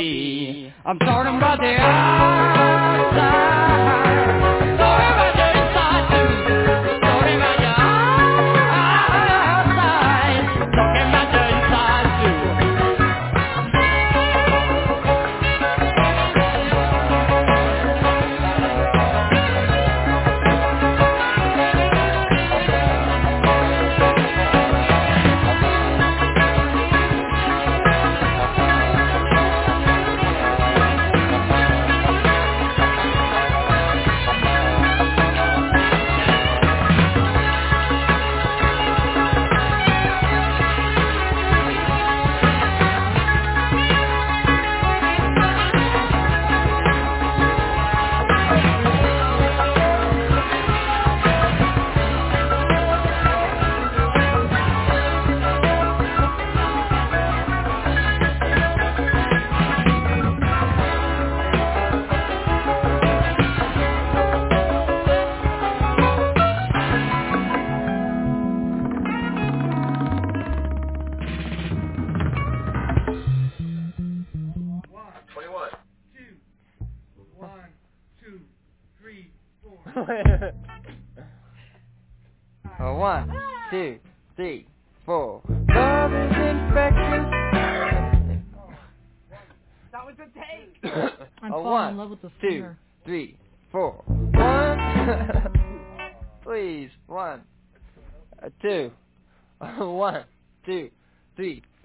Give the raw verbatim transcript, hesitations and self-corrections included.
me. I'm talking about the outside. Talking about the inside too. Talking about the outside. Talking about the inside too. Oh, one, two, three, four. Love is infectious. That was a take. I'm Oh, falling one, in love with the two, singer. three, four. One. Please. One. Uh, two. One, two, three,